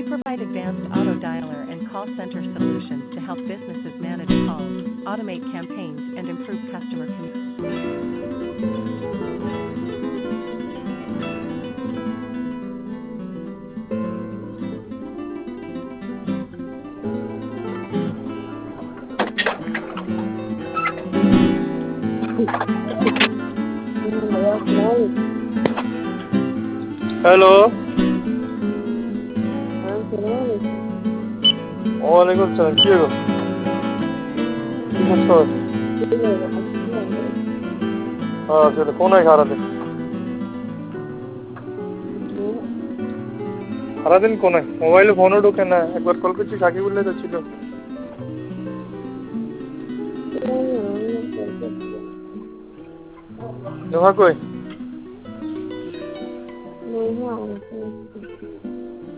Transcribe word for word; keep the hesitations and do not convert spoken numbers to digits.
We provide advanced auto dialer and call center solutions to help businesses manage calls, automate campaigns, and improve customer communication. Hello वालेकुम सलाम के हो কি করছো হ্যাঁ চলে কোন হয় সারাদিন সারাদিন কোন হয় মোবাইলে ফোনও ঢোকে না একবার কল করছি সাকিব বললে তো ছিল নোহা কই